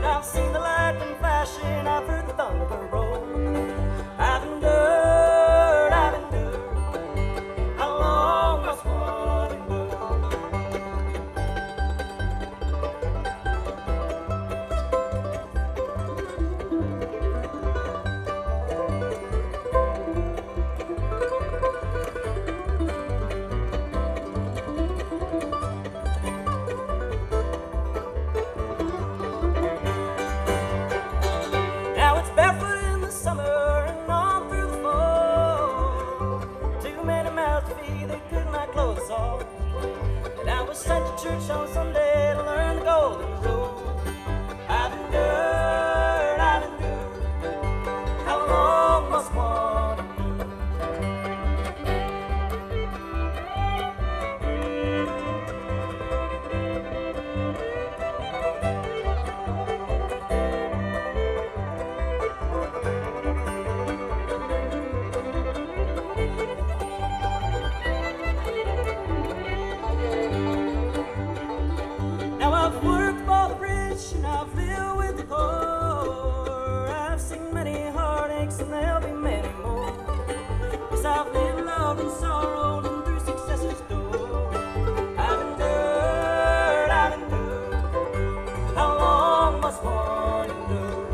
And I've seen the lightning flashing, I've heard the thunder roll. I've endured, how long must one endure? Now it's barefoot in the summer and on through the fall. Too many mouths to feed, they could not close us all. And I was sent to church on Sunday to learn the golden rule. I've endured, how long must one endure? Now I've worked for the rich and I've lived with the poor. I've seen many heartaches and there'll be many more. 'Cause I've lived love and sorrow and through success's door. I've endured, how long must one endure?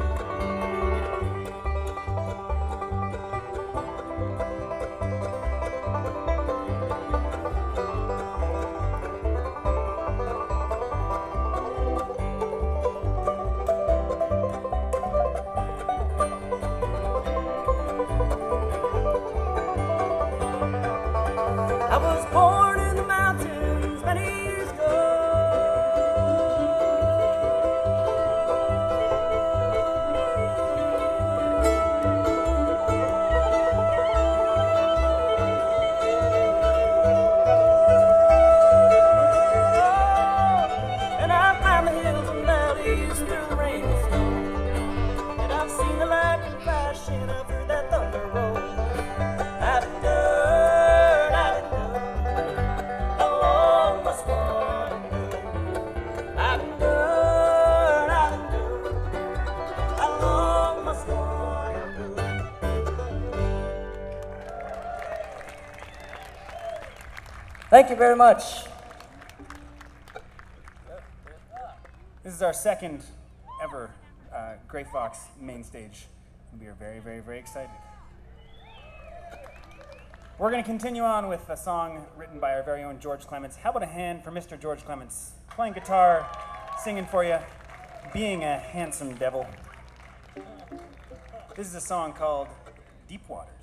I was born in the mountains many years ago. And I've climbed the hills and valleys through the rain and snow. And I've seen the lightning flash and I've heard that thunder roll. I've endured, how long must one endure? I've endured, how long must one endure? Thank you very much. This is our second ever Gray Fox main stage. We are very, very, very excited. We're going to continue on with a song written by our very own George Clements. How about a hand for Mr. George Clements, playing guitar, singing for you, being a handsome devil. This is a song called Deep Water.